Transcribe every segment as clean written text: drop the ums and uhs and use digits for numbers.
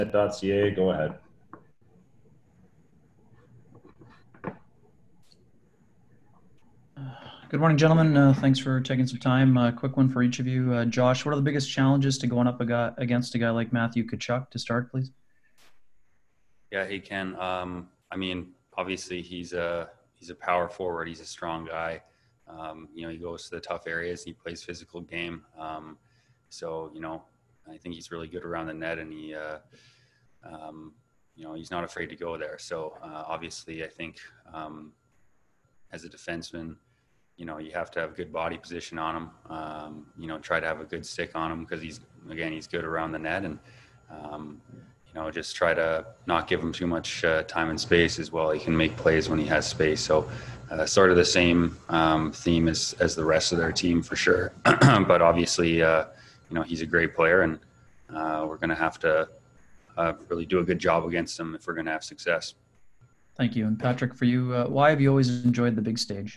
Go ahead. Good morning, gentlemen. Thanks for taking some time. Quick one for each of you. Josh, what are the biggest challenges to going up against a guy like Matthew Tkachuk to start, please? Yeah, he can. I mean, obviously he's a power forward. He's a strong guy. He goes to the tough areas. He plays physical game. So I think he's really good around the net, and he's not afraid to go there. So obviously, I think as a defenseman, you have to have good body position on him. Try to have a good stick on him because he's good around the net, and just try to not give him too much time and space as well. He can make plays when he has space. So sort of the same theme as the rest of their team for sure. But obviously, he's a great player, and we're going to have to really do a good job against him if we're going to have success. Thank you. And Patrick, for you, why have you always enjoyed the big stage?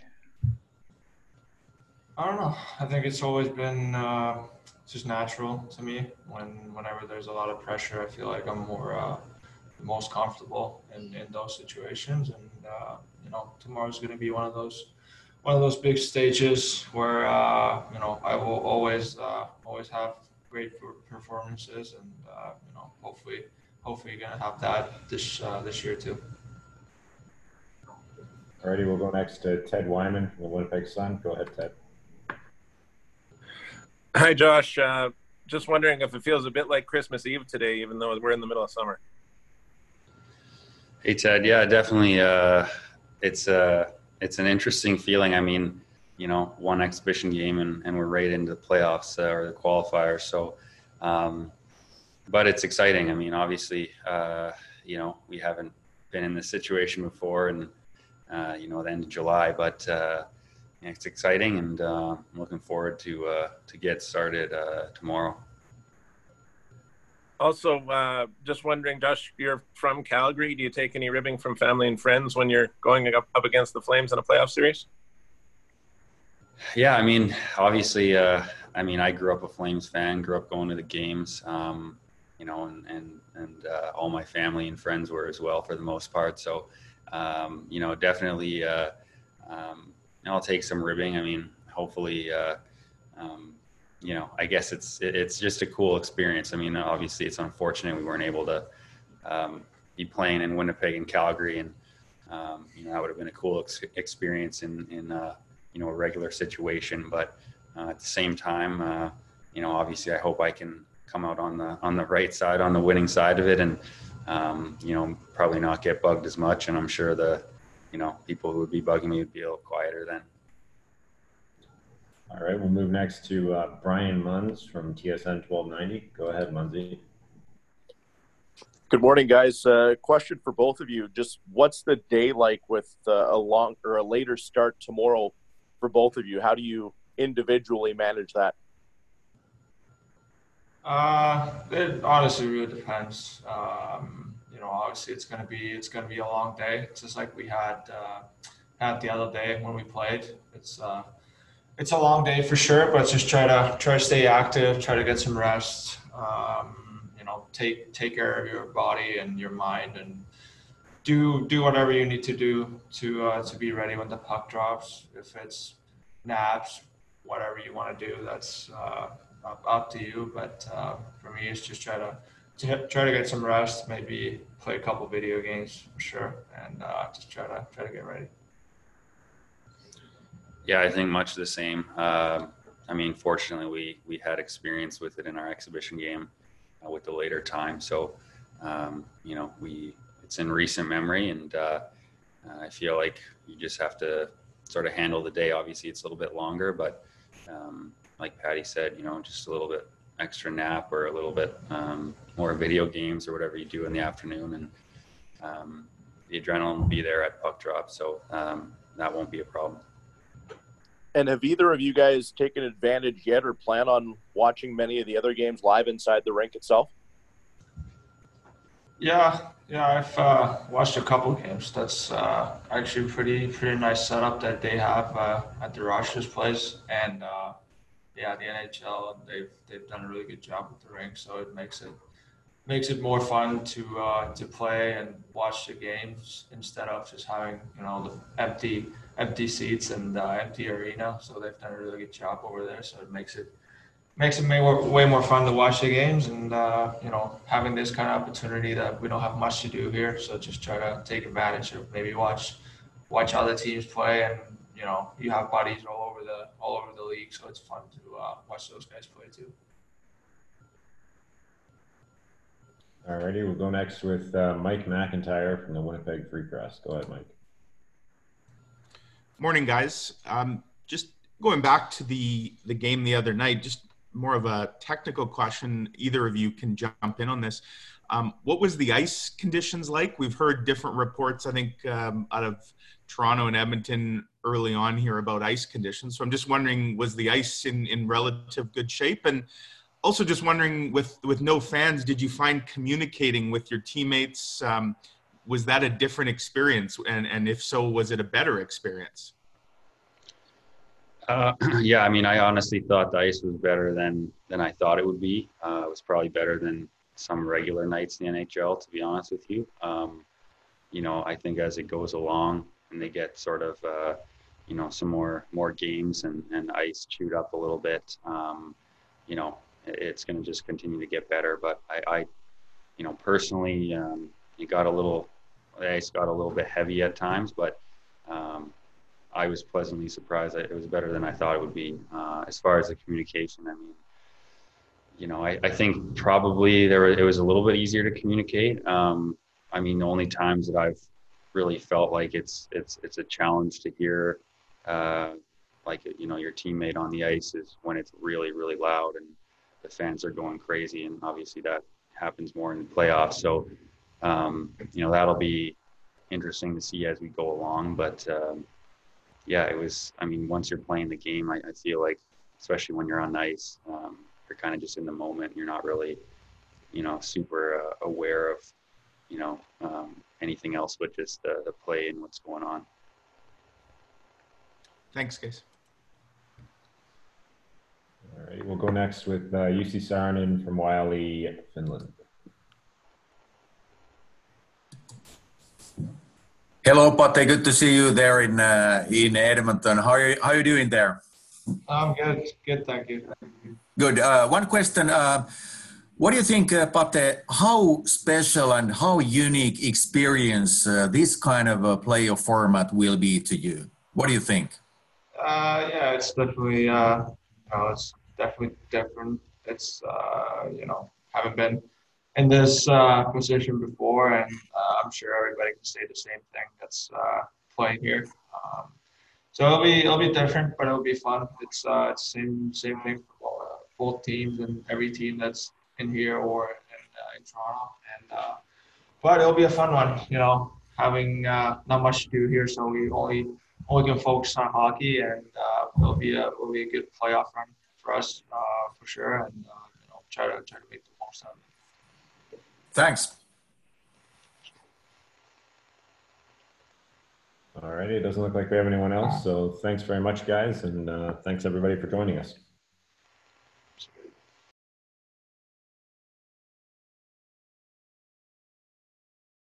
I don't know. I think it's always been just natural to me. Whenever there's a lot of pressure, I feel like I'm more most comfortable in those situations. And tomorrow's going to be one of those big stages where I will always have great performances, and hopefully you're going to have that this year too. Alrighty, we'll go next to Ted Wyman from the Winnipeg Sun. Go ahead, Ted. Hi, Josh. Just wondering if it feels a bit like Christmas Eve today, even though we're in the middle of summer. Hey, Ted. Yeah, definitely. It's an interesting feeling. I mean, one exhibition game and we're right into the playoffs or the qualifiers. So, but it's exciting. I mean, obviously, we haven't been in this situation before, and the end of July, but it's exciting, and I'm looking forward to get started tomorrow. Also, just wondering, Josh, you're from Calgary. Do you take any ribbing from family and friends when you're going up against the Flames in a playoff series? Yeah, I mean, obviously, I grew up a Flames fan, grew up going to the games, and all my family and friends were as well for the most part. So, definitely, I'll take some ribbing. I mean, hopefully, I guess it's just a cool experience. I mean, obviously it's unfortunate we weren't able to be playing in Winnipeg and Calgary, and that would have been a cool experience in a regular situation. But at the same time, obviously I hope I can come out on the right side, on the winning side of it, and probably not get bugged as much. And I'm sure the people who would be bugging me would be a little quieter then. All right, we'll move next to Brian Munz from TSN 1290. Go ahead, Munzie. Good morning, guys. Question for both of you. Just what's the day like with a later start tomorrow for both of you? How do you individually manage that? It honestly really depends. Obviously it's gonna be a long day. It's just like we had the other day when we played. It's a long day for sure, but just try to stay active, try to get some rest. Take care of your body and your mind, and do whatever you need to do to be ready when the puck drops. If it's naps, whatever you want to do, that's up to you. But for me, it's just try to get some rest, maybe play a couple video games for sure, and just try to get ready. Yeah, I think much the same. Fortunately, we had experience with it in our exhibition game with the later time. So, it's in recent memory, and I feel like you just have to sort of handle the day. Obviously, it's a little bit longer, but like Patty said, just a little bit extra nap or a little bit more video games or whatever you do in the afternoon, and the adrenaline will be there at puck drop. So that won't be a problem. And have either of you guys taken advantage yet or plan on watching many of the other games live inside the rink itself? Yeah, I've watched a couple of games. That's actually pretty nice setup that they have at the Rogers place, and the NHL, they've done a really good job with the rink, so it makes it makes it more fun to play and watch the games instead of just having the empty seats and empty arena. So they've done a really good job over there. So it makes it way more fun to watch the games, and having this kind of opportunity that we don't have much to do here. So just try to take advantage of, maybe watch other teams play, and you have buddies all over the league. So it's fun to watch those guys play too. Alrighty, we'll go next with Mike McIntyre from the Winnipeg Free Press. Go ahead, Mike. Morning, guys. Just going back to the game the other night, just more of a technical question. Either of you can jump in on this. What was the ice conditions like? We've heard different reports, I think, out of Toronto and Edmonton early on here about ice conditions. So I'm just wondering, was the ice in relative good shape? And also just wondering, with no fans, did you find communicating with your teammates, was that a different experience? And if so, was it a better experience? Yeah, I mean, I honestly thought the ice was better than I thought it would be. It was probably better than some regular nights in the NHL, to be honest with you. I think as it goes along and they get sort of, some more games and ice chewed up a little bit, it's going to just continue to get better. But I personally, the ice got a little bit heavy at times, but I was pleasantly surprised that it was better than I thought it would be. As far as the communication, I mean, I think probably it was a little bit easier to communicate. I mean, the only times that I've really felt like it's a challenge to hear, your teammate on the ice is when it's really, really loud and the fans are going crazy, and obviously that happens more in the playoffs. So, that'll be interesting to see as we go along. But yeah, it was. I mean, once you're playing the game, I feel like, especially when you're on ice, you're kind of just in the moment. You're not really, super aware of, anything else but just the play and what's going on. Thanks, guys. All right, we'll go next with Jussi Saarinen from Wiley, Finland. Hello, Pate. Good to see you there in Edmonton. How are you doing there? I'm good. Good, thank you. Good. One question. What do you think, Pate? How special and how unique experience this kind of a playoff format will be to you? What do you think? Yeah, it's definitely it's definitely different. It's haven't been in this position before, and I'm sure everybody can say the same thing that's playing here. So it'll be different, but it'll be fun. It's same thing for both teams and every team that's in here or in Toronto. And but it'll be a fun one. Having not much to do here, so we only can focus on hockey, and it'll be a good playoff run for us for sure, and try to make the most out of it. Thanks. All righty, it doesn't look like we have anyone else, so thanks very much, guys, and thanks everybody for joining us.